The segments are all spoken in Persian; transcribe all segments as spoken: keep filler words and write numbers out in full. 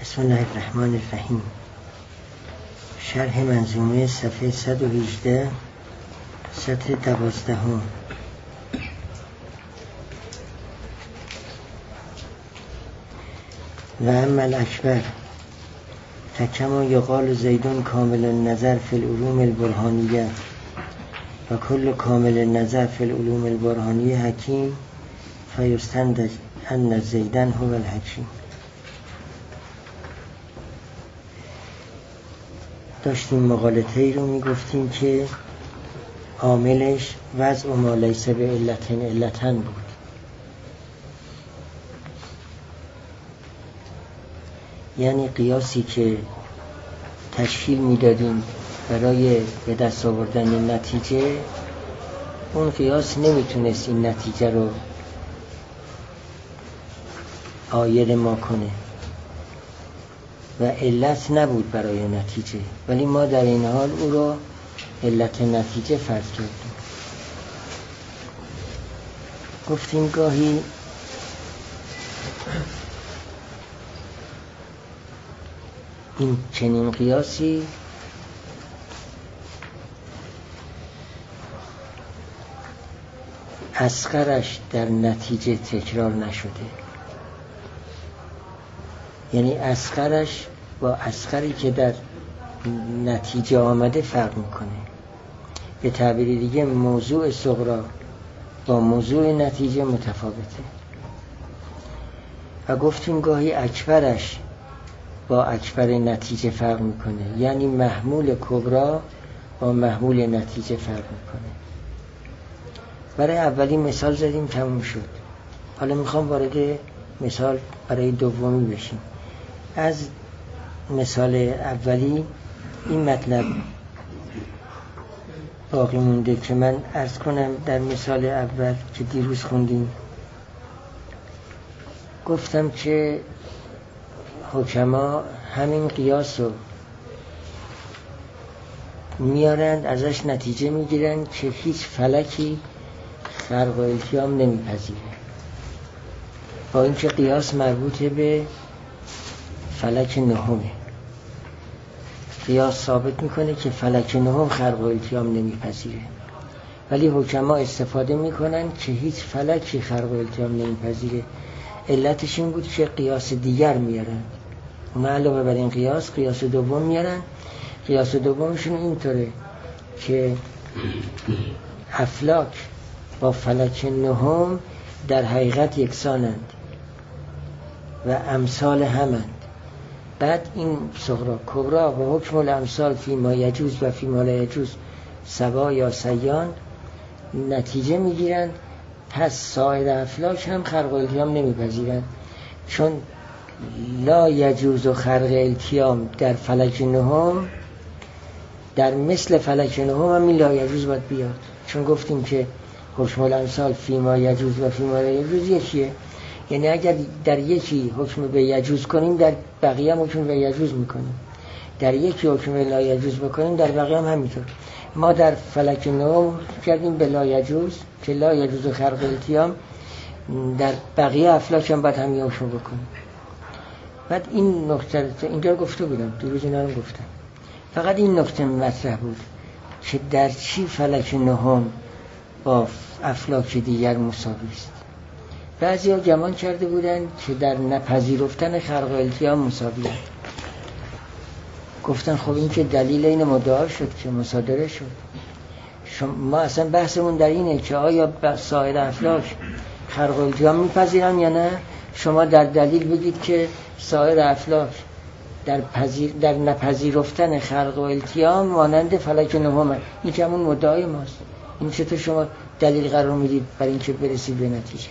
بسم الله الرحمن الرحیم. شرح منظومه صفحه صد و هجده سطر دوازدهم. و اما الاکبر فکما یقال زیدون کامل النظر فی العلوم البرهانیه و کل کامل النظر فی العلوم البرهانیه حکیم فیستنتج ان زیدن هو الحکیم. داشتیم مقالطه ای رو میگفتیم که عاملش وضع ما لیس به علتن علتن بود. یعنی قیاسی که تشکیل میدادیم برای به دست آوردن نتیجه، اون قیاس نمیتونست این نتیجه رو عاید ما کنه و علت نبود برای نتیجه، ولی ما در این حال او رو علت نتیجه فرض کردیم. گفتیم گاهی این چنین قیاسی اصغرش در نتیجه تکرار نشده، یعنی اصغرش با اصغری که در نتیجه آمده فرق میکنه. به تعبیر دیگه موضوع صغرا با موضوع نتیجه متفاوته. و گفتیم گاهی اکبرش با اکبر نتیجه فرق میکنه، یعنی محمول کبرا با محمول نتیجه فرق میکنه. برای اولی مثال زدیم تموم شد. حالا میخوام وارد مثال برای دومی بشیم. از مثال اولی این مطلب باقی مونده که من عرض کنم. در مثال اول که دیروز خوندیم گفتم که حکما همین قیاس رو میارند، ازش نتیجه میگیرند که هیچ فلکی خرق و التیام نمیپذیره، با اینکه قیاس مربوط به فلک نهمه. قیاس ثابت میکنه که فلک نهم خرق و التیام نمیپذیره، ولی حکما استفاده میکنن که هیچ فلکی خرق و التیام نمیپذیره. علتش این بود که قیاس دیگر میارن، اون علاوه بر این قیاس قیاس دوم میارن. قیاس دومشون اینطوره که افلاک با فلک نهم در حقیقت یکسانند و امثال همند. بعد این صغرا کبرا و حکم الامثال فی ما یجوز و فی ما لا یجوز سوا یا سیان نتیجه میگیرن. پس سایر افلاک هم خرق التیام نمیپذیرن، چون لا یجوز و خرق التیام در فلک نهم، در مثل فلک نهم هم این لا یجوز باید بیاد، چون گفتیم که حکم الامثال فی ما یجوز و فی ما لا یجوز یکیه. یعنی اگر در یکی حکم به یجوز کنیم در بقیه هم حکم به یجوز میکنیم، در یکی حکم به لا یجوز بکنیم در بقیه هم همینطور. ما در فلک نهم کردیم به لا یجوز که لا یجوز خرق التیام، در بقیه افلاک هم باید همین حکم بکنیم. بعد این نکته اینجا گفته بودم، دیروز اینا رو گفتم، فقط این نکته مطرح بود که در چی فلک نهم با افلاک دیگر مساوی است. بعضی ها گمان کرده بودن که در نپذیرفتن خرق و التیام مساوی است. گفتن خب این که دلیل این مدعا شد که مصادره شد. ما اصلا بحثمون در اینه که آیا سایر افلاک خرق و التیام میپذیرن یا نه. شما در دلیل بگید که سایر افلاک در, پذیر در نپذیرفتن خرق و التیام مانند فلک نهم. این که همون مدعای ماست. این چطور شما دلیل قرار میدید برای اینکه برسید به نتیجه؟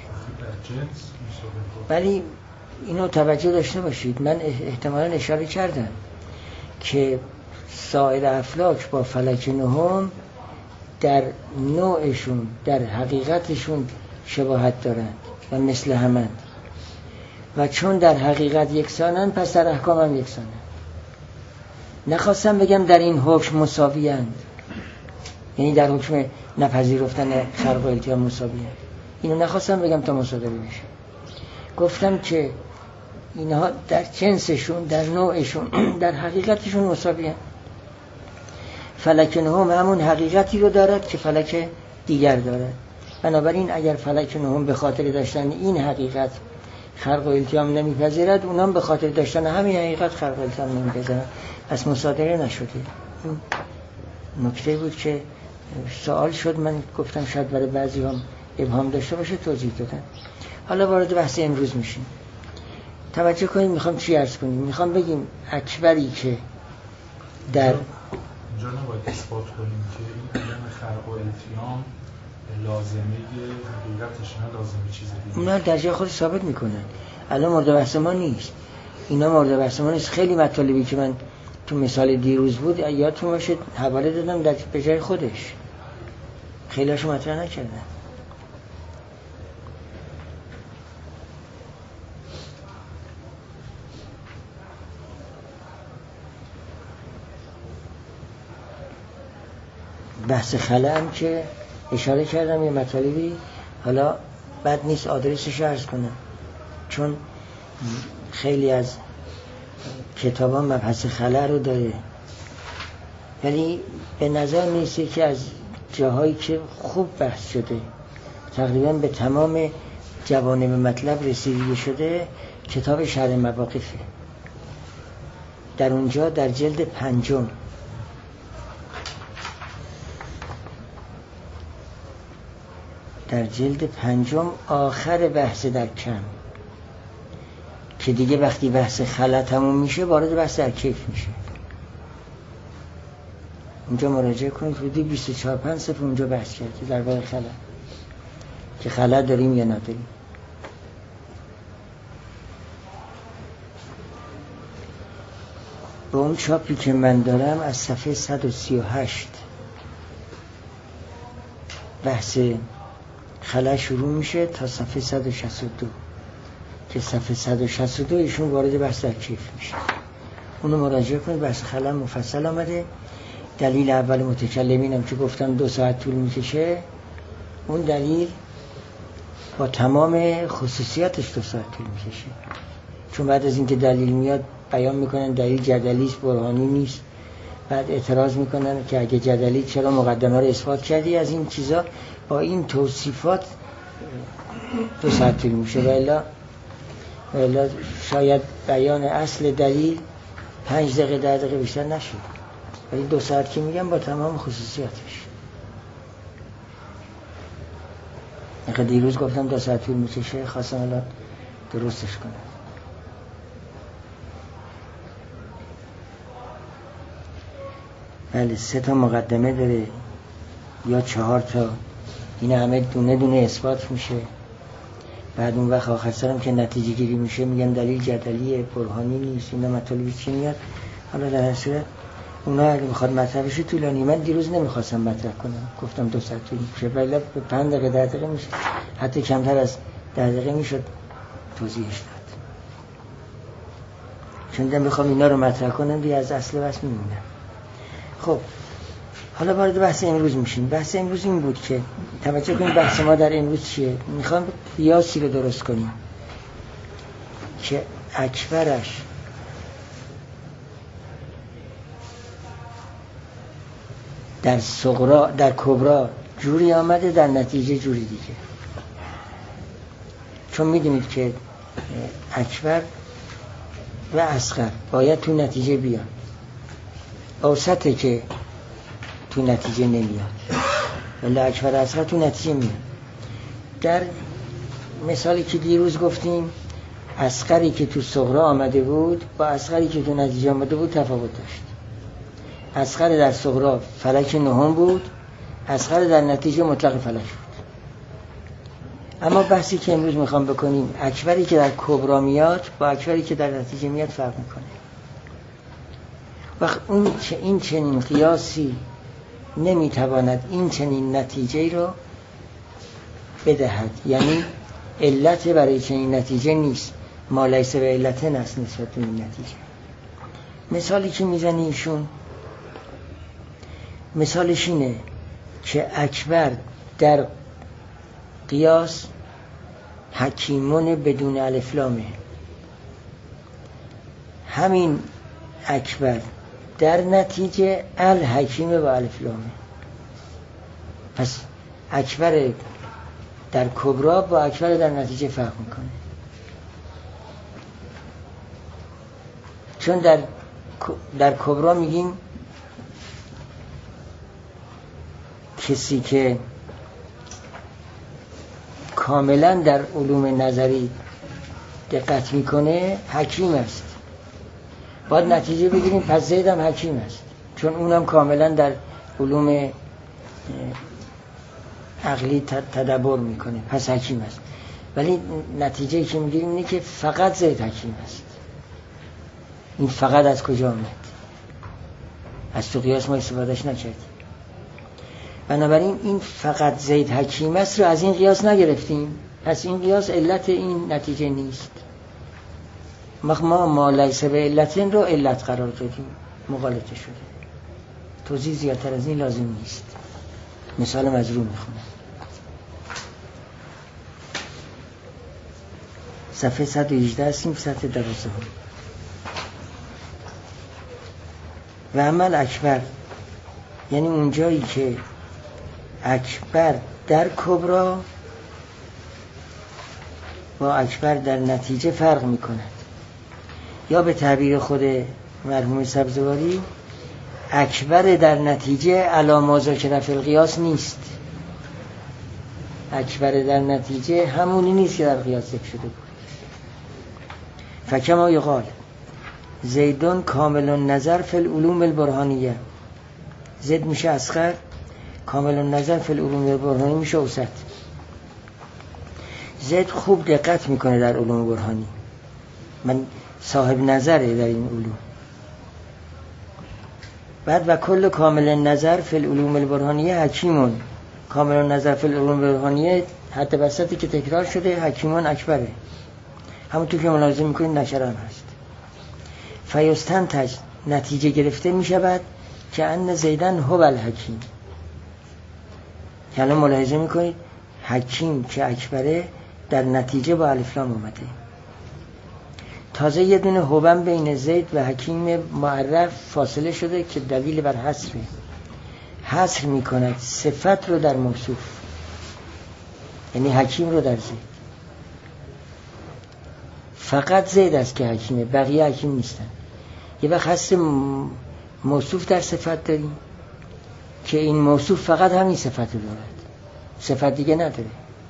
ولی اینو توجه داشته باشید، من احتمالاً اشاره کردم که سایر افلاک با فلک نهم در نوعشون در حقیقتشون شباهت دارند و مثل همند، و چون در حقیقت یکسانند پس در احکام هم یکسانند. نخواستم بگم در این حکم مساویند، یعنی در حکم نپذیرفتن خرق و التیام مساویند، اینو نخواستم بگم تا مصادره بشه. گفتم که اینها در جنسشون، در نوعشون، در حقیقتشون مساوی هستند. فلک نهم همون حقیقتی رو دارد که فلک دیگر دارد. بنابراین اگر فلک نهم به خاطر داشتن این حقیقت خلق و التیام نمیپذیرد، اونام به خاطر داشتن همین حقیقت خلق و التیام نمیپذیرد. پس مصادره نشده. این نکته بود که سوال شد، من گفتم شاید برای بعضی هم ابهام داشته باشه، توضیح دادم. حالا وارد بحث امروز میشیم. توجه کنید، میخوام چی عرض کنیم. میخوام بگیم اکبری که در اینجا نباید اثبات کنیم که این علم خلق و التیام لازمه حقیقتش، نه لازمه چیز دیگه. اونا در جای خود ثابت میکنن. الان مورد بحث ما نیست. اینا مورد بحث ما نیست. خیلی مطالبی که من تو مثال دیروز بود یادتون باشه حواله دادم در به جای خودش. خیلی هاشو مطرح نکردن. بحث خلا هم که اشاره کردم یه مطالبی، حالا بد نیست آدرسش رو عرض کنم، چون خیلی از کتابان مبحث خلا رو داره، ولی به نظر میرسه که از جاهایی که خوب بحث شده تقریبا به تمام جوانب مطلب رسیدگی شده کتاب شرح مواقفه. در اونجا در جلد پنجم در جلد پنجم آخر بحث در کم که دیگه وقتی بحث خلا تموم میشه وارد بحث در کیف میشه. اونجا مراجعه کنید، حدود بیست و چهار پنج صفحه اونجا بحث کرده درباره خلا، که خلا داریم یا نداریم. با اون چاپی که من دارم از صفحه صد و سی و هشت بحث خلا شروع میشه تا صفحه صد و شصت و دو که صفحه صد و شصت و دو ایشون وارد بحث در کیف میشه. اونو مراجعه کنید، بحث خلا مفصل آمده. دلیل اول متکلمینم که گفتم دو ساعت طول میکشه، اون دلیل با تمام خصوصیاتش دو ساعت طول میکشه، چون بعد از اینکه دلیل میاد بیان میکنن دلیل جدلی است، برهانی نیست. بعد اعتراض میکنن که اگه جدلی چرا مقدمه رو اثبات کردی. از این چیزا با این توصیفات دو ساعت طول میشه، و الا و الا شاید بیان اصل دلیل پنج دقیقه ده دقیقه بیشتر نشه، ولی دو ساعت که میگم با تمام خصوصیاتش. اینکه دیروز گفتم دو ساعت طول میکشه، خواستم الان درستش کنم. بله، سه تا مقدمه داره یا چهار تا، این همه دونه دونه اثبات میشه. بعد اون وقت آخر سرم که نتیجه گیری میشه میگن دلیل جدلیه، برهانی نیست. اینا مطالبی چی میاد. حالا در هر صورت اونا اگه میخواد مطلبش طولانی، من دیروز نمیخواستم مطرح کنم، گفتم دو ساعت طول میشه، ولی به پنج دقیقه ده دقیقه میشه، حتی کمتر از ده دقیقه میشد توضیحش داد. چون دم بخوام اینا رو مطرح کنم دیگه از اصل بس میمونم. خب حالا وارد بحث امروز میشیم. بحث امروز این بود که توجه کنید بحث ما در امروز چیه. میخوام قیاسی رو درست کنیم که اکبرش در صغرا در کبرا جوری آمده، در نتیجه جوری دیگه. چون میدونید که اکبر و اصغر باید تو نتیجه بیاد، اوسطه که تو نتیجه نمیاد، ولی اکبر اصغر تو نتیجه میاد. در مثالی که دیروز گفتیم، اصغری که تو صغرا آمده بود با اصغری که تو نتیجه آمده بود تفاوت داشت. اصغر در صغرا فلک نهم بود، اصغر در نتیجه مطلق فلک بود. اما بحثی که امروز میخوام بکنیم، اکبری که در کبرا میاد با اکبری که در نتیجه میاد فرق میکنه. وقت اون چه این چنین قیاسی نمیتواند این چنین نتیجه رو بدهد، یعنی علت برای چنین نتیجه نیست، ما لیس به علت نست نسبت به این نتیجه. مثالی که میزنی ایشون، مثالش اینه که اکبر در قیاس حکیمون بدون الف لامه، همین اکبر در نتیجه الحکیم و الف لامه. پس اکبر در کبرا با اکبر در نتیجه فرق میکنه، چون در در کبرا میگیم کسی که کاملا در علوم نظری دقت میکنه حکیم است. باید نتیجه بگیریم پس زید هم حکیم است، چون اونم کاملا در علوم عقلی تدبر میکنه، پس حکیم است. ولی نتیجه که میگیریم اینه که فقط زید حکیم است. این فقط از کجا آمد؟ از تو قیاس ما استفادهش نکردیم. بنابراین این فقط زید حکیم است رو از این قیاس نگرفتیم، پس این قیاس علت این نتیجه نیست. ما ما لیس به علتین رو علت قرار دادیم، مغالطه شده. توضیح زیادتر از این لازم نیست. مثال مجرور میخونم. صفحه صد و هجده هستیم، صفحه دوازده. و عمل اکبر یعنی اونجایی که اکبر در کبرا با اکبر در نتیجه فرق می کند، یا به تعبیر خود مرحوم سبزواری اکبر در نتیجه علی ذکر فی القیاس نیست. اکبر در نتیجه همونی نیست که در قیاس ذکر شده بود. فکما یقال زیدون کامل النظر فی العلوم البرهانیه، زید میشه اصغر، کامل النظر فی العلوم البرهانیه میشه اوسط. زید خوب دقت میکنه در علوم برهانی، من صاحب نظره در این علوم. بعد و کل کامل النظر فی العلوم البرهانیه حکیمون، کامل النظر فی العلوم البرهانیه حتی بسطی که تکرار شده حکیمون اکبره، همونطور که ملاحظه میکنید نشر هم هست. فیستنتج نتیجه گرفته میشود که ان زیدن هو الحکیم، که الان ملاحظه میکنید حکیم که اکبره در نتیجه با الف لام اومده. تازه یه دونه هوبن بین زید و حکیم معرف فاصله شده که دلیل بر حصره. حصر میکند صفت رو در موصوف، یعنی حکیم رو در زید. فقط زید است که حکیمه، بقیه حکیم نیستن. یه وقت هست موصوف در صفت داریم که این موصوف فقط همین صفت رو دارد، صفت دیگه نداره.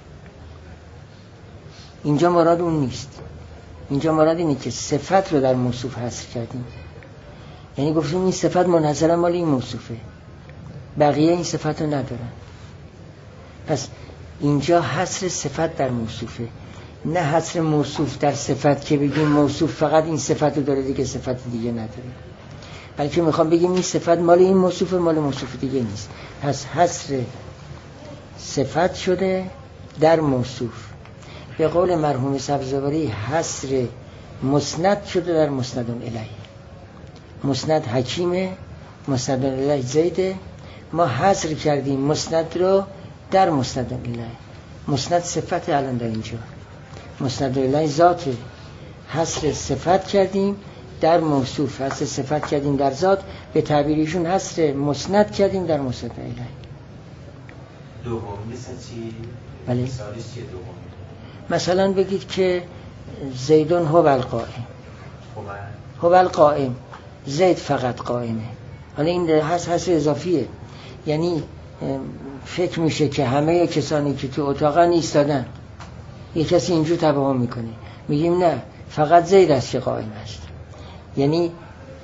اینجا مراد اون نیست. اینجا مراد اینه که صفت رو در موصوف حصر کردیم، یعنی گفتیم این صفت منحصرا مال این موصوفه، بقیه این صفت رو ندارن. پس اینجا حصر صفت در موصوفه، نه حصر موصوف در صفت که بگیم موصوف فقط این صفت رو داره دیگه صفت دیگه نداره، بلکه میخوام بگیم این صفت مال این موصوفه، مال موصوف دیگه نیست. پس حصر صفت شده در موصوف. به قول مرحوم سبزواری حصر مسند شده در مسند الیه. مسند حکیمه، مسند الیه زیده. ما حصر کردیم مسند رو در مسند الیه. مسند صفت الان در اینجا، مسند الیه ذات. حصر صفت کردیم در موصوف، حصر صفت کردیم در ذات. به تعبیریشون حصر مسند کردیم در مسند الیه. دوم مثل چی؟ بله. مثالش چیه دوم؟ مثلا بگید که زیدون هو القائم، هو القائم، زید فقط قائمه. حالا این هست حصر اضافیه، یعنی فکر میشه که همه کسانی که تو اتاقن ایستادن، یک کسی اینجور تبعهم میکنه، میگیم نه فقط زید است که قائم است. یعنی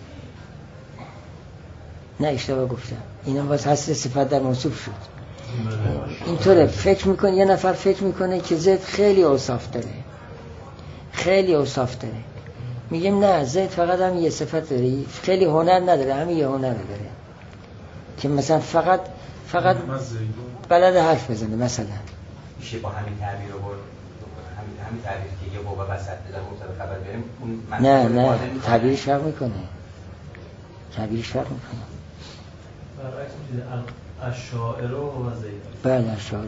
نه اشتباه گفتم، اینا باز حصر صفت در موصوف شد. اینطوره فکر میکنه، یه نفر فکر میکنه که زید خیلی اوصاف داره، خیلی اوصاف داره، میگیم نه زید فقط هم یه صفت داره، خیلی هنر نداره، همین یه هنر داره که مثلا فقط فقط بلد حرف بزنه. مثلا میشه با همین تعبیر رو برد، همین همین تعبیر که یه بابا وسط بزن مبتدا خبر بریم اون نه نه تعبیرش فرق میکنه، تعبیرش فرق میکنه. برعکس میشه الشاعر و زید. بله الشاعر.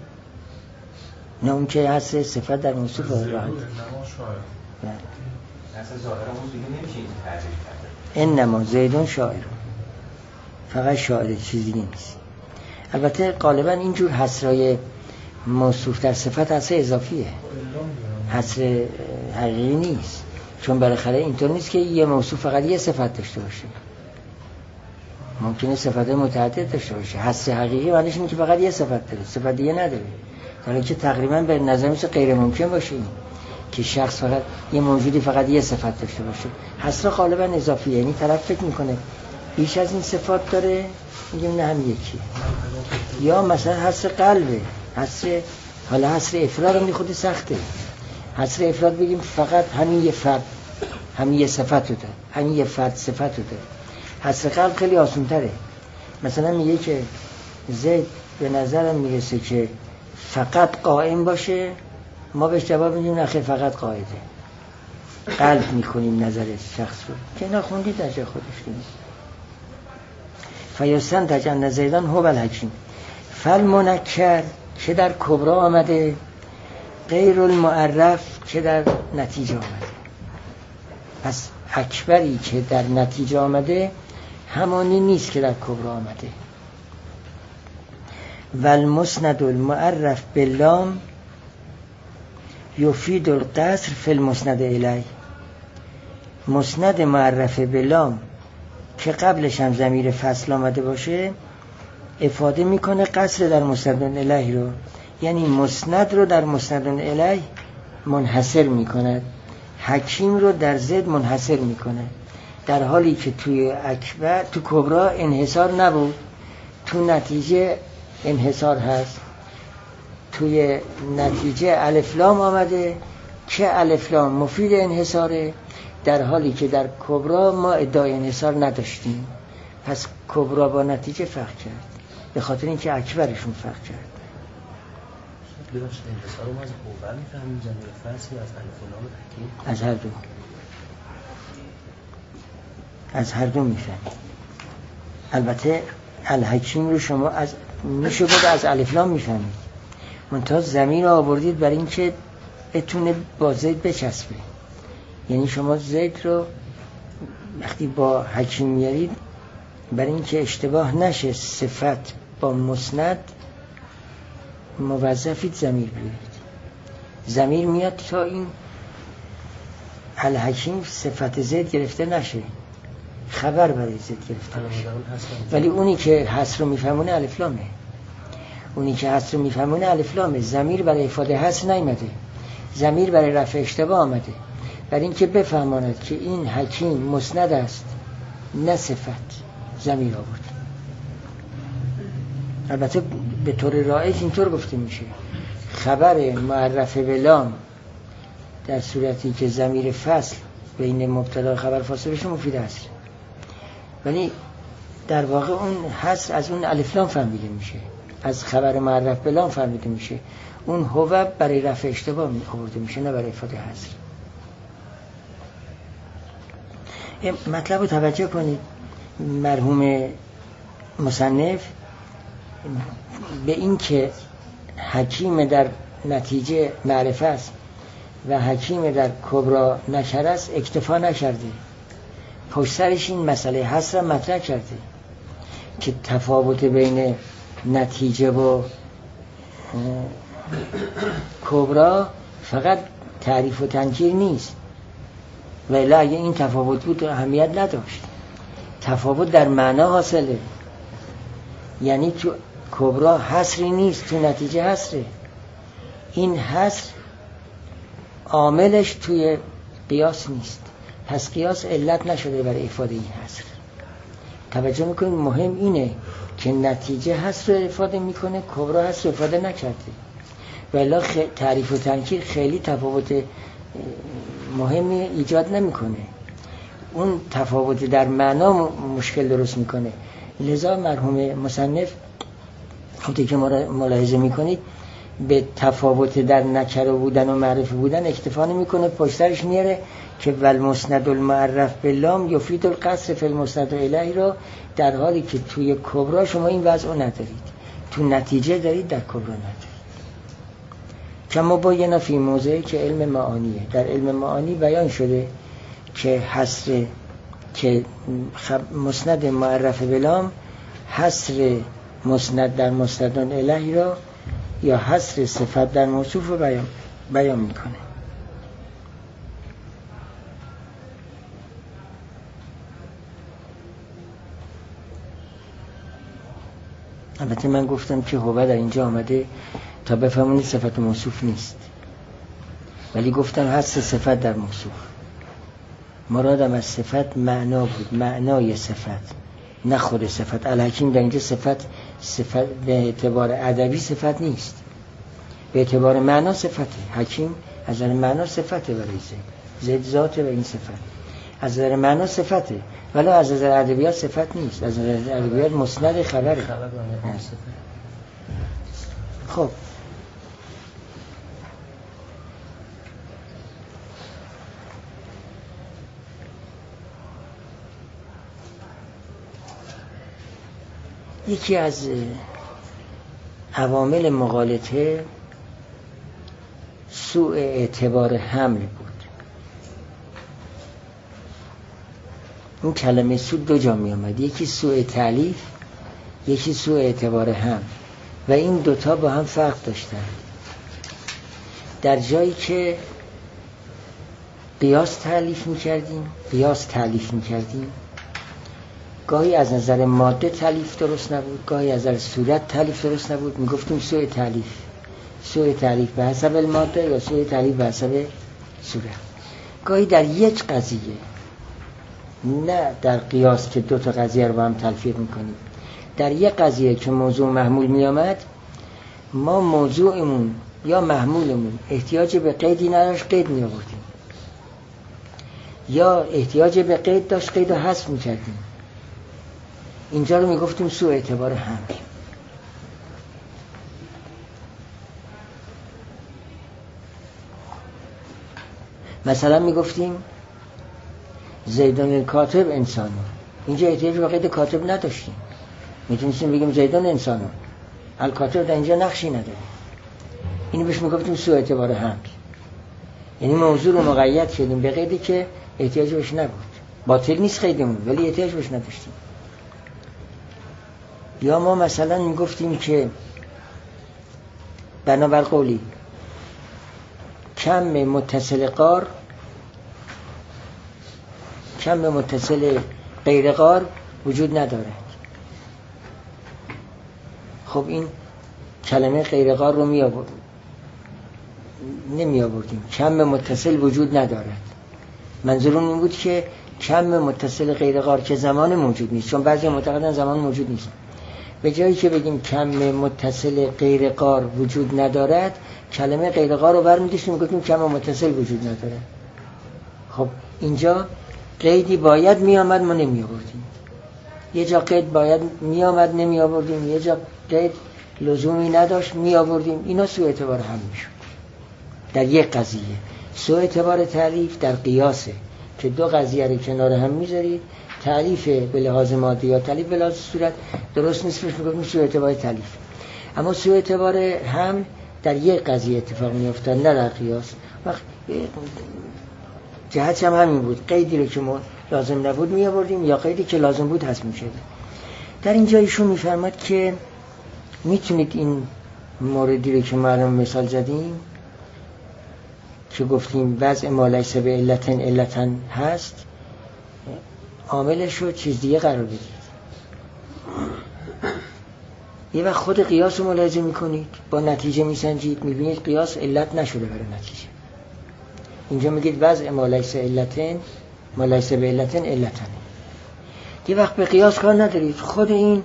نه اون که هست صفت در موصوف راحت. اصلا ظاهر اون دیگه نمیشه این تعریف کرد. انما زیدون شاعر، فقط شاعر، چیزی نیست. البته غالبا اینجور حصرهای موصوف در صفت حصر اضافیه، حصر حقیقی نیست، چون بالاخره اینطور نیست که یه موصوف فقط یه صفت داشته باشه، ممکنه صفت متعدد داشته باشه. حصر حقیقی معنیش اینه که فقط یه صفت داره، صفت دیگه نداره، در حالی که تقریبا به نظر میاد غیر ممکن باشه که شخص فقط یه موجودی فقط یه صفت داشته باشه. حصر غالبا اضافیه، یعنی طرف فکر میکنه بیش از این صفات داره، میگه نه هم یکی. یا مثلا حصر قلبه، حصر حالا حصر افراد هم خود سخته. حصر افراد بگیم فقط همین یه فرد، همین یه صفت رو داره، همین یه فرد صفت رو داره. حصر قلب خیلی آسان تره. مثلا میگه که زید به نظرم میرسه که فقط قائم باشه، ما بهش جواب میدیم نه خیلی فقط قاعده. قلب میکنیم نظر شخص رو که نخوندید در جای خودش کنید. فیستن تجن زیدان هو الحکیم. فالمنکر که در کبرا آمده، غیر المعرف که در نتیجه آمده. پس اکبری که در نتیجه آمده همانی نیست که در کبرا آمده. والمسند المعرف باللام یفید القصر فی المسند الیه. مسند معرف باللام که قبلش هم ضمیر فصل آمده باشه افاده میکنه قصر در مسند الیه رو، یعنی مسند رو در مسند الیه منحصر میکند، حکیم رو در زد منحصر میکنه، در حالی که توی اکبر تو کبرا انحصار نبود، تو نتیجه انحصار هست. توی نتیجه الف لام آمده که الف لام مفید انحصاره، در حالی که در کبرا ما ادعای انحصار نداشتیم. پس کبرا با نتیجه فرق کرد، به خاطر اینکه اکبرشون فرق کرد. ببخشید انحصار رو ما از قوه میفهمیم، ضمیر فصل از الف و لام حکیم؟ از هر دو، از هر دو میفهمیم. البته الحکیم رو شما از میشه بود از الف لام میفهمید، منتها ضمیر رو آوردید برای اینکه بتونه با زید بچسبه. یعنی شما زید رو وقتی با حکیم میارید برای اینکه اشتباه نشه صفت با مسند، موظفید ضمیر بیارید. ضمیر میاد تا این الحکیم صفت زید گرفته نشه، خبر برای زید گرفته نشه. ولی اونی که حصر رو میفهمونه الف لامه، اونی که حصر رو میفهمونه الف لامه. ضمیر برای افاده حصر نیامده، ضمیر برای رفع اشتباه آمده، برای اینکه بفهماند که این حکیم مسند است نه صفت، ضمیر آورد. البته به طور رایج اینطور گفته میشه خبر معرف به لام در صورتی که ضمیر فصل بین مبتدا و خبر فاصله بشه مفید است، ولی در واقع اون حصر از اون الف لام فهمیده میشه، از خبر معرف به لام فهمیده میشه. اون هو برای رفع اشتباه آورده میشه نه برای افاده حصر. یه مطلب رو توجه کنید، مرحوم مصنف به این که حکیم در نتیجه معرفه است و حکیم در کبرا نکره است اکتفا نکرده، پشت سرش این مسئله حصر مطرح کرده که تفاوت بین نتیجه و کبرا فقط تعریف و تنکیر نیست، ولی اگه این تفاوت بود اهمیت نداشت. تفاوت در معنا حاصله، یعنی تو کبرا حصری نیست، تو نتیجه حصره. این حصر عاملش توی قیاس نیست، پس قیاس علت نشده برای افاده این حصر. توجه میکنید مهم اینه که نتیجه حصر رو افاده میکنه، کبرا حصر رو افاده نکرده. ولی خ... تعریف و تنکیر خیلی تفاوت مهمی ایجاد نمیکنه، اون تفاوت در معنا مشکل درست میکنه. لذا مرحوم مصنف خودی که ملاحظه میکنید به تفاوت در نکره بودن و معرفه بودن اکتفا نمیکنه، پشترش میاره که والمسند المعرف باللام یفید القصر فی المسند الیه رو، در حالی که توی کبرا شما این وضع رو ندارید، تو نتیجه دارید، در کبرا ندارید. کما باینا فی موضعی که علم معانیه، در علم معانی بیان شده که حصر که مسند معرف بلام حصر مسند در مسندان الهی را یا حصر صفت در موصوف رو بیان, بیان میکنه. البته من گفتم که هو در اینجا آمده تا بفهمونی صفت موصوف نیست، ولی گفتم حصر صفت در موصوف. مرادم از صفت معنا بود، معنای صفت، نه خود صفت. الحکیم در اینجا صفت صفت به اعتبار ادبی صفت نیست، به اعتبار معنا صفته. حکیم از نظر معنا صفته برای زید، زید ذاته و این صفت از نظر معنا صفته، ولی از نظر ادبیات صفت نیست. از نظر ادبیات مسند خبره. خب یکی از عوامل مغالطه سوء اعتبار حمل بود. این کلمه سوء دو جا می آمد، یکی سوء تعلیف، یکی سوء اعتبار حمل، و این دوتا با هم فرق داشتن. در جایی که قیاس تعلیف می کردیم قیاس تعلیف می کردیم گاهی از نظر ماده تعلیف درست نبود، گاهی از نظر صورت تعلیف درست نبود، می گفتیم سوء تعلیف. سوء تعلیف به حسب الماده یا سوء تعلیف به حسب صورت. گاهی در یک قضیه، نه در قیاس که دو تا قضیه رو با هم تلفیق میکنیم، در یک قضیه که موضوع محمول می آمد، ما موضوعمون یا محمولمون احتیاج به قیدی نداشت، قید می آوردیم، یا احتیاج به قید داشت، قید رو حذف می کردیم. اینجا رو می گفتیم سوء اعتبار حمل. مثلا می گفتیم زیدان الکاتب انسانو، اینجا احتیاج به قید کاتب نداشتیم، میتونستیم بگیم زیدان انسانو، الکاتب در اینجا نقشی نداره. اینو بهش میگفتیم سوء اعتبار حمل، یعنی موضوع رو مقید کردیم به قیدی که احتیاج بهش نبود. باطل نیست قیدمون، ولی احتیاج بهش نداشتیم. یا ما مثلا میگفتیم که بنابر قولی کم متصل قار کم متصل غیر قار وجود نداره. خب این کلمه غیر قار رو می آورد نمی آوردیم، کم متصل وجود ندارد. منظورون این بود که کم متصل غیر قار که زمان موجود نیست، چون بعضی معتقدن زمان موجود نیست. به جایی که بگیم کم متصل غیر قار وجود ندارد، کلمه غیر قار رو برمی‌داشتیم میگفتیم کم متصل وجود ندارد. خب اینجا قیدی باید می آمد، ما نمی آوردیم. یه جا قید باید می آمد، نمی آوردیم. یه جا قید لزومی نداشت، می آوردیم. اینا سوء اعتبار هم میشد در یک قضیه. سوء اعتبار تعلیف در قیاسه که دو قضیه رو کنار هم میذارید، تعلیف به لحاظ مادی یا تعلیف به لحاظ صورت درست نیست، بهش میگفتیم سوء اعتبار تعلیف. اما سوء اعتبار هم در یک قضیه اتفاق میافتاد، نه در قیاس. وقت جهتش هم همین بود، قیدی رو که ما لازم نبود می آوردیم یا قیدی که لازم بود حذف می شد. در اینجا ایشون میفرماد که میتونید این موردی رو که ما الان مثال زدیم که گفتیم وضع ما لیس به علتن علتن هست، عاملش رو چیز دیگه قرار بدید. یه وقت خود قیاس رو ملاحظه میکنید، با نتیجه میسنجید، میبینید قیاس علت نشده برای نتیجه. اینجا میگید وضع ما لیس علتن ما لیس به علتن علتن. یه وقت به قیاس کار ندارید، خود این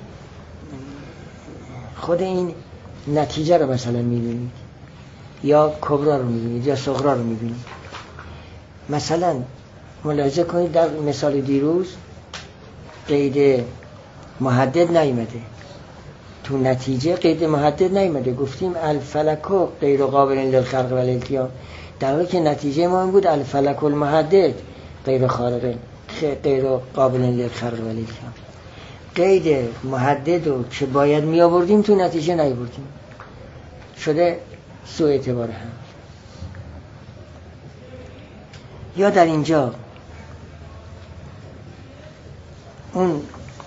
خود این نتیجه رو مثلا میبینید، یا کبرا رو میبینید یا صغرا رو میبینید. مثلا ملاحظه کنید در مثال دیروز قید محدد نیامده، تو نتیجه قید محدد نیامده، گفتیم الفلک غیر قابل للخلق و الالتیام، در حالی که نتیجه ما این بود الفلک المحدد غیر خارق غیر قابل للخلق و الالتیام. قید محدد رو که باید می آوردیم تو نتیجه نیاوردیم، شده سوء اعتبار هم. یا در اینجا اون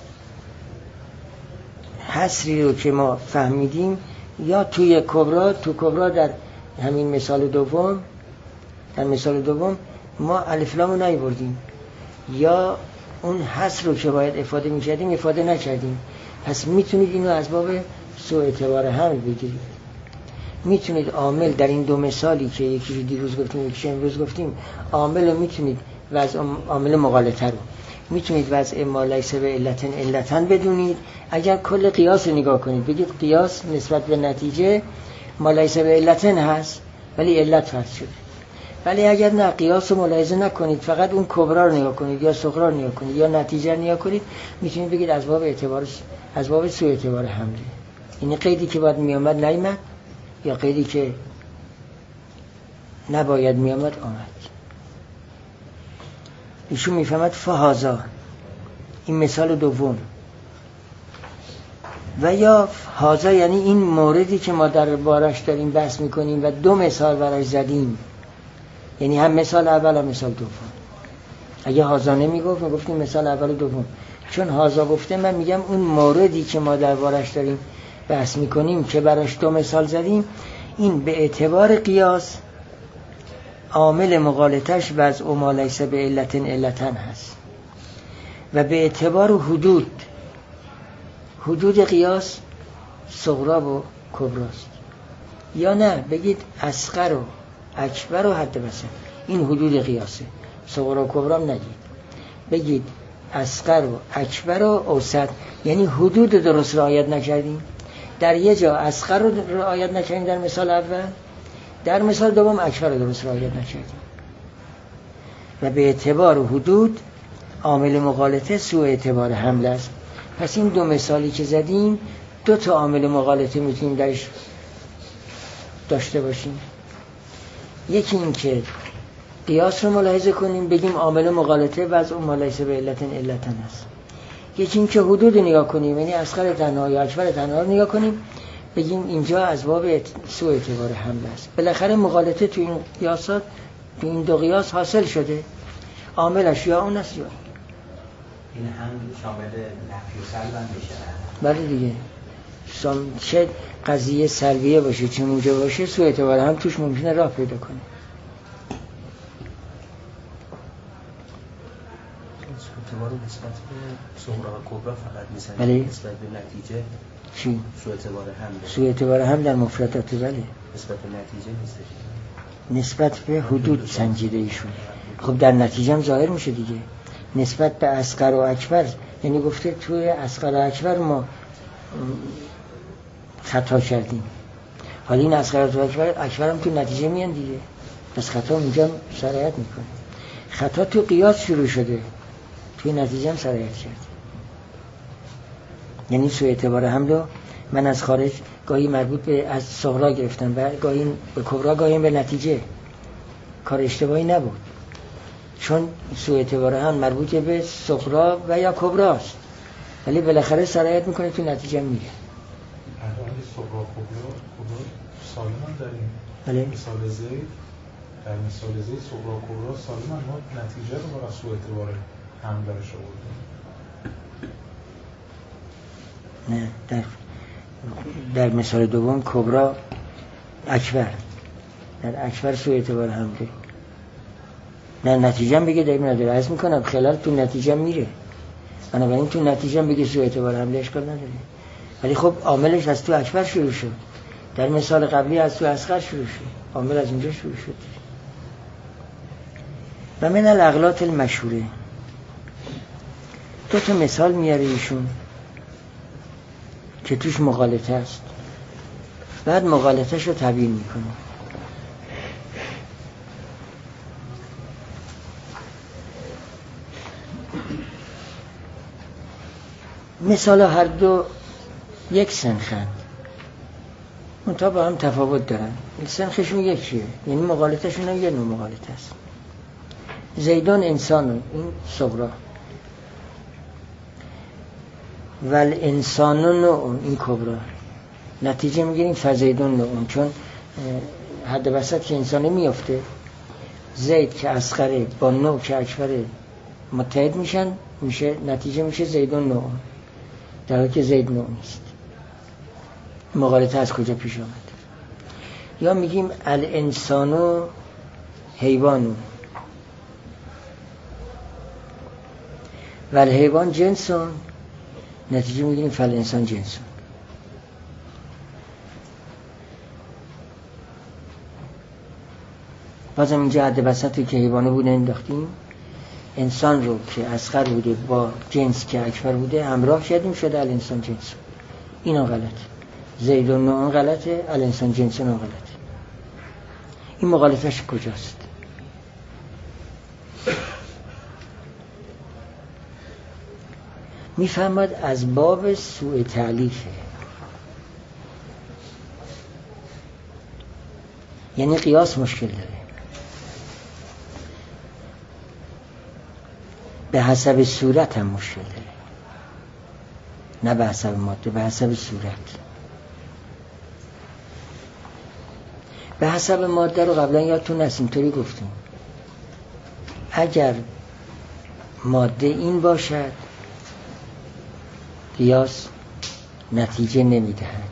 حصری رو که ما فهمیدیم یا توی کبرا، تو کبرا در همین مثال دوم، در مثال دوم ما الف لامو نیاوردیم، یا اون حصر رو که باید افاده می‌کردیم افاده نکردیم. پس میتونید اینو از باب سوء اعتبار حمل بگیرید. میتونید عامل در این دو مثالی که یکی رو دیروز گفتیم یکی امروز گفتیم، عامل رو میتونید وضع عامل مغالطه رو میتونید وضع ما لیس به علتن علتن بدونید. اگر کل قیاس رو نگاه کنید بگید قیاس نسبت به نتیجه ما لیس به علتن هست ولی علت فرض شده. ولی اگر نه قیاس رو ملاحظه نکنید، فقط اون کبرا رو نگاه کنید یا صغرا رو نگاه کنید یا نتیجه رو نگاه کنید، میتونید بگید از باب اعتبار از باب سوء اعتبار حمله. این قیدی که باید میامد نیامد یا قیدی که نباید میامد آمد. ایشون میفهمد فهازا، این مثال دوم، و یا هازا یعنی این موردی که ما در بارش داریم بحث میکنیم و دو مثال براش زدیم، یعنی هم مثال اول هم مثال دوم. اگه هازا نمیگفت میگفتیم مثال اول و دوم، چون هازا گفته من میگم اون موردی که ما در بارش داریم بحث میکنیم که براش دو مثال زدیم، این به اعتبار قیاس عامل مغالطش وضع ما لیس به علتن علتن هست، و به اعتبار حدود حدود قیاس صغرا و کبراست. یا نه بگید اصغر و اکبر و حد وسط، این حدود قیاسه. صغرا و کبرا نگید، بگید اصغر و اکبر و اوسط، یعنی حدود درست رعایت نکردیم. در یه جا اصغر رو رعایت نکردیم در مثال اول، در مثال دوم اکبر رو درست رعایت نکردیم. و به اعتبار حدود عامل مغالطه سوء اعتبار حمل است. پس این دو مثالی که زدیم دو تا عامل مغالطه میتونیم درش داشته باشیم. یکی این که قیاس رو ملاحظه کنیم بگیم عامل مغالطه وضع ما لیس به علتن علتن است. یکی این که حدود نگاه کنیم، یعنی اصغر تنها یا اکبر تنها رو نگاه کنیم بگیم اینجا از باب سوء اعتبار حمل است. بالاخره مغالطه تو این قیاسات، تو این دو قیاس حاصل شده، عاملش یا اون است یا این هم شامل نفی و سلب هم میشه. بله دیگه، چه قضیه سلبیه باشه چه اونجا باشه سوء اعتبار هم توش ممکنه راه پیدا کنه. سوء اعتبار نسبت به صغرا و کبرا فقط میزنید، بله. نسبت به نتیجه چی؟ سوء اعتبار هم سوء اعتبار هم در مفردات، بله، نسبت به نتیجه نیستش، نسبت به حدود سنجیده ایشون. خب در نتیجه هم ظاهر میشه دیگه. نسبت به اصغر و اکبر، یعنی گفته توی اصغر و اکبر ما خطا کردیم، حالا این اصغر و اکبر اکبر هم تو نتیجه میان دیگه، پس خطا اونجا سرایت میکنه. خطا تو قیاس شروع شده، توی نتیجه هم سرایت کرد. یعنی سوء اعتبار حمل من از خارج گاهی مربوط به از صغرا گرفتم و گاهی به کبرا، گاهی به نتیجه. کار اشتباهی نبود، چون سوء اعتبار هم مربوط به صغرا و یا کبراست، ولی بالاخره سرایت میکنه تو نتیجه میره. الان صغرا کبرا کبرا سالم داریم. بله. مثال زید، در مثال زید صغرا کبرا سالم، ما نتیجه رو برای سوء اعتبار هم درش آوردیم. نه، در در مثال دوم کبرا اکبر، در اکبر سوء اعتبار هم داریم. نه نتیجه هم بگه داریم نداره، عرض میکنم خلال تو نتیجه میره، بنابراین تو نتیجه هم بگه سوء اعتبار حمله اشکال نداره. ولی خب عاملش از تو اکبر شروع شد، در مثال قبلی از تو اصغر شروع شد، عامل از اینجا شروع شد. و من الاغلاط المشهوره، دو تا مثال میاره ایشون که توش مغالطه است، بعد مغالطه‌ش رو تبیین میکنه. مثال هر دو یک سنخند، منتها با هم تفاوت دارن، سنخشون یکیه، یعنی مغالطه‌شون هم یه نوع مغالطه است. زیدان انسان، این صغرا، ول انسان نوع، این کبرا. نتیجه میگیریم فزیدون نوع، چون حد وسط که انسان میفته، زید که اصغره با نوع که اکبره متحد میشن میشه نتیجه میشه زیدون نوع، در حالی که زید نوع نیست. مغالطه از کجا پیش آمد؟ یا میگیم الانسانو حیوانو و الحیوان جنسون، نتیجه میگیریم فالانسان جنسون. بازم اینجا حد وسطی که حیوانه بوده انداختیم، انسان رو که اصغر بوده با جنس که اکبر بوده همراه شدیم، شده الانسان جنسون. اینا غلطه. زید و نوع غلطه، الانسان جنسون غلطه. این مغالطه‌اش کجاست؟ میفهمد از باب سوء تألیفه، یعنی قیاس مشکل داره. به حسب صورت هم مشکل داره، نه به حسب ماده، به حسب صورت. به حسب ماده رو قبلا یادتون هست اینطوری گفتیم اگر ماده این باشد قیاس نتیجه نمیدهد.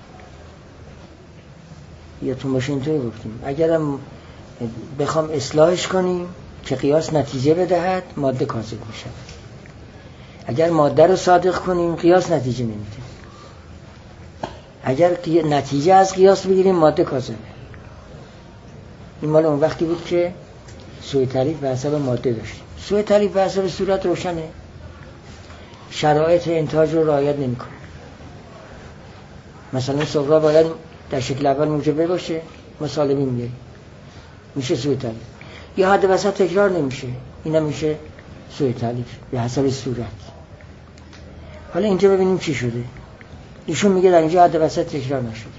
یادتون باشه اینطوری گفتیم اگرم بخوام اصلاحش کنیم که قیاس نتیجه بدهد میشه کاذب میشه. اگر ماده رو صادق کنیم قیاس نتیجه نمیده. اگر نتیجه از قیاس بگیریم ماده کاذبه. این مال اون وقتی بود که سوء تعریف به حسب ماده داشتیم. سوء تعریف به حسب صورت روشنه، شرایط انتاج رو رعایت نمی‌کنه. مثلا صغرا باید در شکل اول موجبه باشه، ما سالمی میگیم میشه سوء تعریف. یا حد وسط تکرار نمیشه، اینا میشه سوء تعریف به حسب صورت. حالا اینجا ببینیم چی شده. ایشون میگه در اینجا حد وسط تکرار نشده،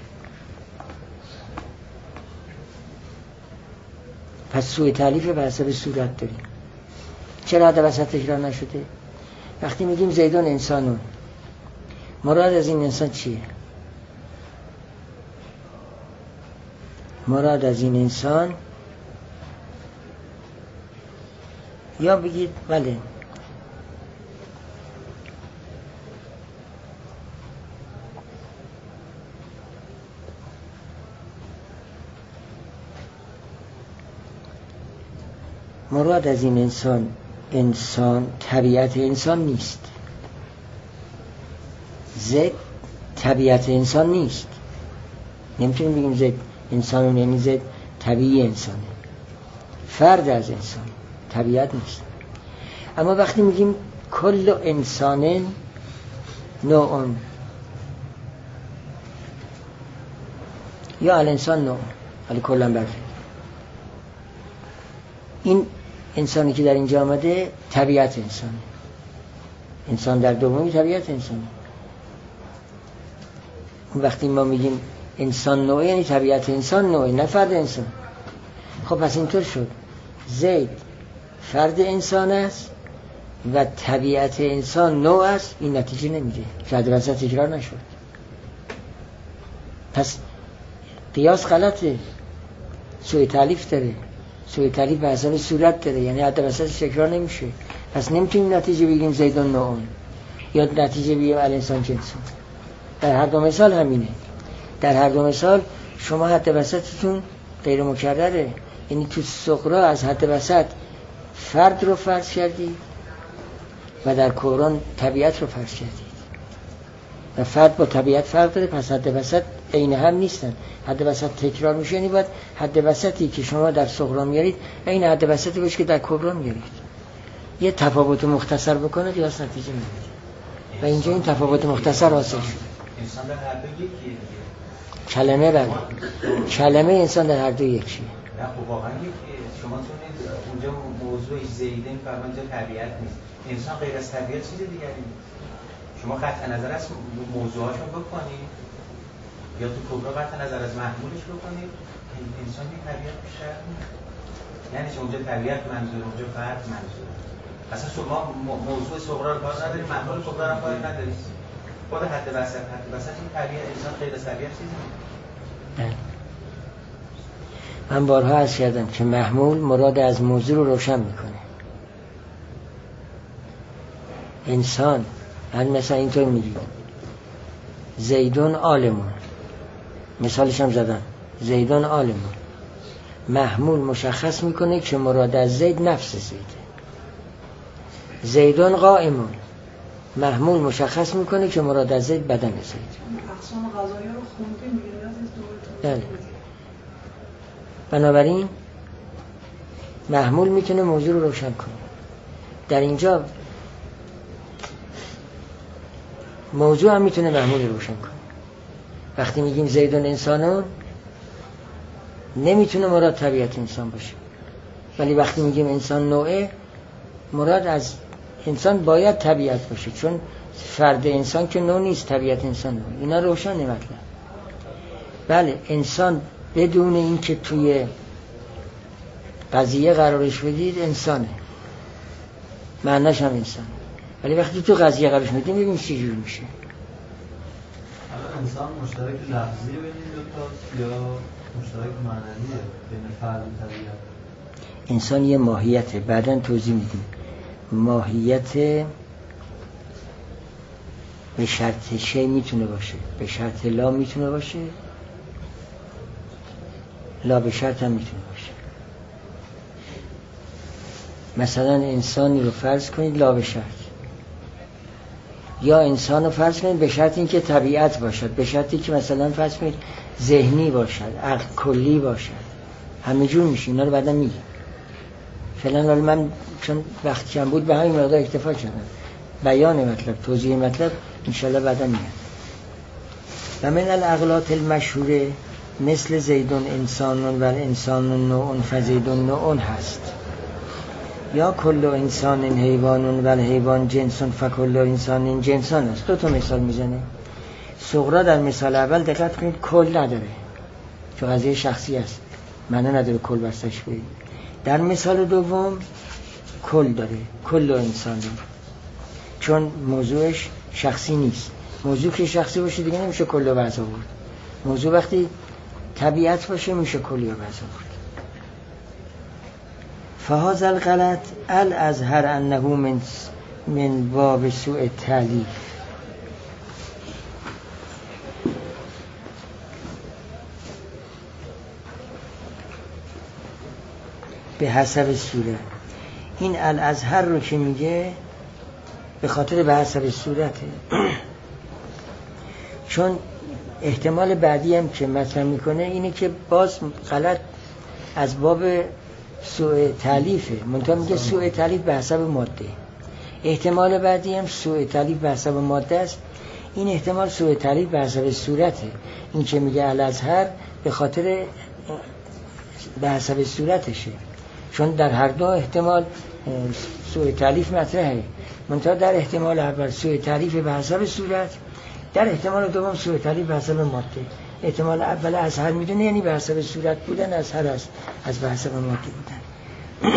پس سوء تعریف به حسب صورت داریم. چرا حد وسط تکرار نشده؟ وقتی میگیم زیدون انسانون، مراد از این انسان چیه؟ مراد از این انسان، یا بگید بله مراد از این انسان انسان طبیعت انسان نیست. زد طبیعت انسان نیست. نمیتونیم بگیم زد انسان، یعنی زد طبیعی انسانه، فرد از انسان، طبیعت نیست. اما وقتی میگیم کل انسان نوعون یا الانسان نوع، ولی کلا برفید، این انسانی که در اینجا آمده طبیعت انسانه. انسان در دومی طبیعت انسانه. وقتی ما میگیم انسان نوعی یعنی طبیعت انسان نوعی، نه فرد انسان. خب پس اینطور شد زید فرد انسان است و طبیعت انسان نوع است. این نتیجه نمیده، شاید وسط تکرار نشد. پس قیاس غلطه، سوء تألیف داره، سوء تعریف به حسب صورت داره، یعنی حد وسطش تکرار نمیشه. پس نمیتونیم نتیجه بگیم زیدون نوعون یا نتیجه بگیم الانسان جنسون. در هر دو مثال همینه. در هر دو مثال شما حد وسطتون غیر مکرره، یعنی تو صغرا از حد وسط فرد رو فرض کردید و در کوران طبیعت رو فرض کردید و فرد با طبیعت فرق داره. پس حد وسط عین هم نیستن. حد وسط تکرار میشه، یعنی باید حد وسطی که شما در صغرا میارید عین حد وسطی باشه که در کبرا میارید. یه تفاوت مختصر بکنه قیاس نتیجه میده و اینجا این تفاوت مختصر حاصل شد. انسان در هر دو یکیه. کلمه بله، کلمه انسان در هر دو یکیه. نه خب واقعا یکیه. شما چون اونجا موضوع زیده فرمان اینجا طبیعت نیست. انسان غیر از طبیعت چیز دیگری نیست. شما قطع نظر از موضوعاشو بکنید یا تو کبرا قطع نظر از محمولش بکنید، انسان یک طبیعت بیشتر نیست. یعنی شما اونجا طبیعت منظور، اونجا فرد منظور. اصلا شما موضوع صغرا رو کار ندارید، محمول کبرا رو کار ندارید. خود حد وسط، حد وسط این طبیعت انسان غیر از طبیعت چیزی نیست. من بارها عرض کردم که محمول مراد از موضوع رو روشن میکنه. انسان هر مثلا اینطور میگید زیدون عالمون، مثالش هم زدن زیدون عالمون، محمول مشخص میکنه که مراد از زید نفس زیده. زیدون قائمون، محمول مشخص میکنه که مراد از زید بدن زید. اقسام غذایی رو خوندیم دیگه. بله. بنابراین محمول میتونه موضوع رو روشن کنه. در اینجا موضوع هم میتونه محمول رو روشن کنه. وقتی میگیم زیدون انسانون نمیتونه مراد طبیعت انسان باشه، ولی وقتی میگیم انسان نوعه مراد از انسان باید طبیعت باشه، چون فرد انسان که نوع نیست، طبیعت انسان نوع. اینا روشنه مطلب. بله انسان بدون این که توی قضیه قرارش بدید انسانه، معناش هم انسانه، ولی وقتی تو قضیه قرارش میدید ببین چی جور میشه. انسان مشترک لفظی بین دو تا یا مشترک معنویه بین فرد و طبیعت؟ انسان یه ماهیته، بعداً توضیح میدیم. ماهیت به شرط شی میتونه باشه، به شرط لا میتونه باشه، لا به شرط هم میتونه باشه. مثلا انسانی رو فرض کنید لا به شرط، یا انسان رو فرض کنید به شرط این که طبیعت باشد، به شرطی که مثلا فرض کنید ذهنی باشد، عقل کلی باشد، همه جور میشه. اینا رو بعدا میگیم. فعلا من چون وقت کم بود به همین مقدار اکتفا کردم. بیان مطلب، توضیح مطلب انشالله بعدا میاد. و من الاغلاط المشهوره مثل زیدون انسانون و انسان نوعون فزیدون نوعون هست، یا کل انسان حیوانون و حیوان جنسون فکل انسان جنسان است. دو تا مثال میزنه. صغرا در مثال اول دقت کنید کل نداره، چون قضیه شخصی است، معنی نداره کل بستش برید. در مثال دوم کل داره، کل انسان داره، چون موضوعش شخصی نیست. موضوع که شخصی باشه دیگه نمیشه کل و بعض آورد. موضوع وقتی طبیعت باشه میشه کلی و بعض آورد. فهذا الغلط الازهر انه من من باب سوء تالیف. به حسب صورت. این الازهر رو که میگه به خاطر به حسب صورته، چون احتمال بعدی هم که مطرح میکنه اینه که باز غلط از باب سوء تالیفه، منتها میگه سوء تالیف به حسب ماده. احتمال بعدی هم سوء تالیف به حسب ماده است. این احتمال سوء تالیف به حسب صورته. این که میگه الازهر به خاطر به حسب صورتشه، چون در هر دو احتمال سوء تالیف مطرحه، منتها در احتمال اول سوء تالیف به حسب صورت، در احتمال دوم سوء تالیف به حسب ماده. احتمال اول ازهر میدونه یعنی به حسب صورت بودن، ازهر است از به حسب ماده بودن.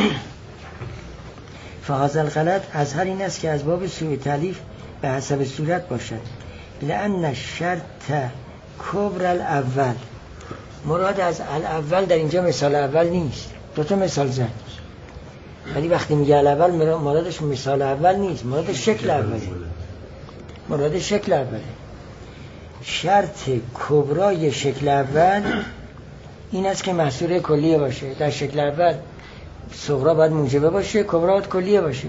فهذا الغلط ازهر این است که از باب سوء تالیف به حسب صورت باشد. لأن شرط کبر الاول، مراد از الاول در اینجا مثال اول نیست. دو تا مثال زد، ولی وقتی میگه الاول مرادش مثال اول نیست، مراد شکل اوله، مراد شکل اوله. شرط کبرای شکل اول این است که محصول کلیه باشه. در شکل اول صغرا باید موجبه باشه، کبرا باید کلیه باشه.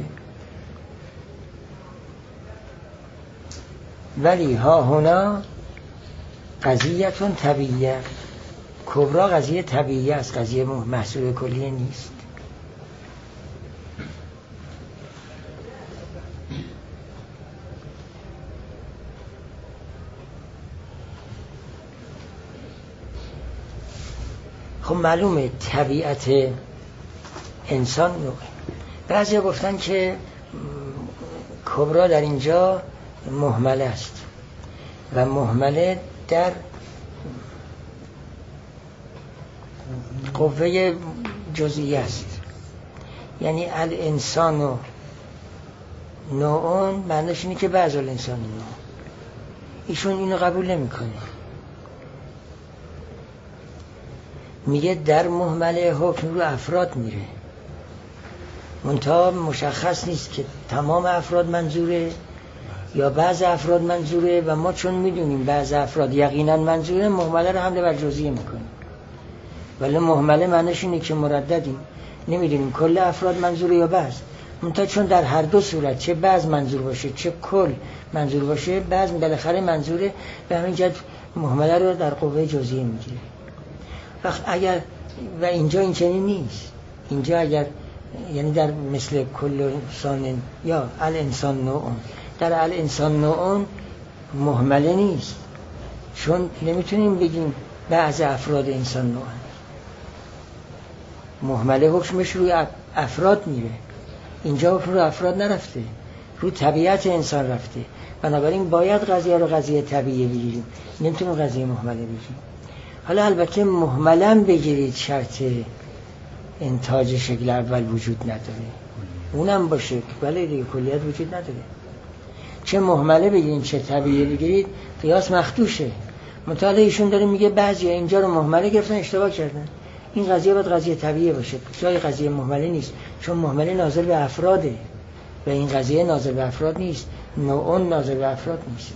ولی ها هنا قضیتون طبیعیه، کبرا قضیه طبیعی است، قضیه محصول کلیه نیست. خب معلومه طبیعت انسان نوعه. بعضی گفتن که کبرا در اینجا مهمل است و مهمله در قوه جزئی است، یعنی الانسان و نوعون معنیش اینه که بعض الانسان نوع. ایشون اینو قبول نمی کنه، میگه در مهمله حکم رو افراد میره، منتها مشخص نیست که تمام افراد منظوره یا بعض افراد منظوره و ما چون میدونیم بعض افراد یقینا منظوره مهمله رو حمله بر جزئیه میکنیم، ولی مهمله معنیش اینه که مرددیم، نمیدونیم کل افراد منظوره یا بعض. منتها چون در هر دو صورت چه بعض منظور باشه چه کل منظور باشه، بعض بالاخره منظوره، به همین جهت مهمله رو در قوه جزئیه میگیره. وقت اگر و اینجا این چنین نیست، اینجا اگر یعنی در مثل کل انسان یا الانسان نوعون، در الانسان نوعون مهمله نیست، چون نمیتونیم بگیم بعض افراد انسان نوعن. مهمله حکمش روی افراد میره، اینجا حکم رو افراد نرفته، رو طبیعت انسان رفته، بنابراین باید قضیه رو قضیه طبیعی بگیریم، نمیتونیم قضیه مهمله بگیریم. حالا البته مهملم بگیرید شرط انتاج شکل اول وجود نداره، اونم باشه ولی دیگه کلیت وجود نداره. چه مهمله بگیرید چه طبیعی بگیرید قیاس مخدوشه. مطالعه ایشون داره میگه بعضی اینجا رو مهمله گرفتن اشتباه کردن، این قضیه باید قضیه طبیعی باشه، جای قضیه مهمله نیست، چون مهمله ناظر به افراده و این قضیه ناظر به افراد نیست، نوعون ناظر به افراد نیست.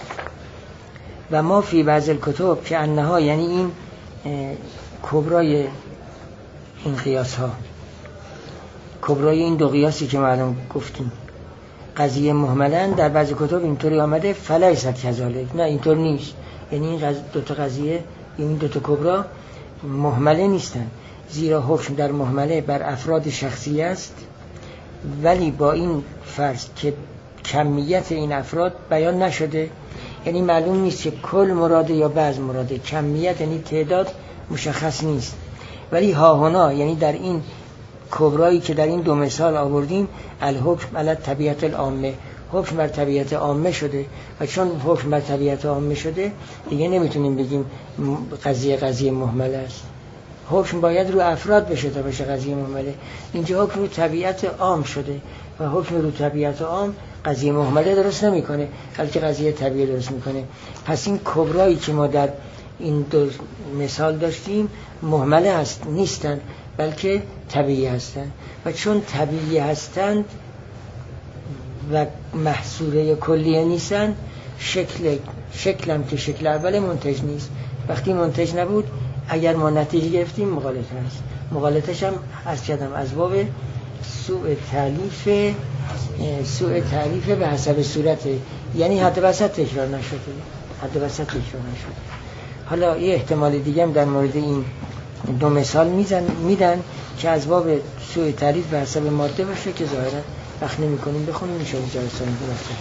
و ما فی بعض الکتب که انها یعنی این کبرای این قیاس ها، کبرای این دو قیاسی که معلوم گفتیم قضیه مهملن، در بعض کتب اینطوری آمده فلیست کذالک، نه اینطور نیست، یعنی این دو تا قضیه این دو تا کبرا مهمله نیستن، زیرا حکم در مهمله بر افراد شخصی است، ولی با این فرض که کمیت این افراد بیان نشده، یعنی معلوم نیست که کل مراده یا بعض مراده، کمیت یعنی تعداد مشخص نیست. ولی ها هنا یعنی در این کبرایی که در این دو مثال آوردیم الحکم علی طبیعت العامه، حکم بر طبیعت عامه شده و چون حکم بر طبیعت عامه شده دیگه نمیتونیم بگیم قضیه قضیه مهمله است، حکم باید رو افراد بشه تا بشه قضیه مهمله. اینجا حکم رو طبیعت عام شده و حکم رو طبیعت عام قضیه مهمله درست نمیکنه بلکه قضیه طبیعی درست میکنه. پس این کبرایی که ما در این دو مثال داشتیم مهمله هست نیستن بلکه طبیعی هستن و چون طبیعی هستند و محصوله کلیه نیستن، شکل شکلم که شکل اول منتج نیست. وقتی منتج نبود اگر ما نتیجه گرفتیم مغالطه است، مغالطش هم از کردم از باب سوء تعلیف، سوء تعلیف به حسب صورت، یعنی حد وسط تکرار نشده، حد وسط تکرار نشده. حالا یه احتمال دیگه هم در مورد این دو مثال میزن میدن که از باب سوء تعلیف به حسب ماده باشه که ظاهرا وقت نمی کنیم بخونیم ان شاء الله جلسه دیگه.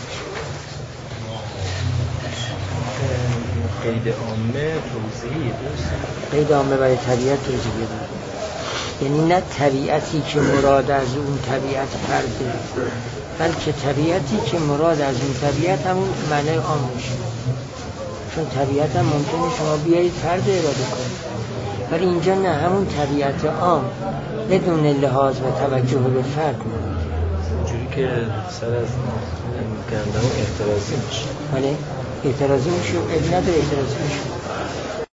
قید عامه توضیحی درست؟ قید عامه برای طبیعت توضیحی داره، یعنی نه طبیعتی که مراد از اون طبیعت فرده، بلکه طبیعتی که مراد از اون طبیعت همون معنی عام میشه. چون طبیعت هم ممکنه شما بیایید فرد اراده کنید، ولی اینجا نه، همون طبیعت عام بدون لحاظ و توجه به فرد میاد. جوری که سر از گندم اعتراضی میشه. بله اعتراضی میشه، ابن نداره اعتراضی میشه.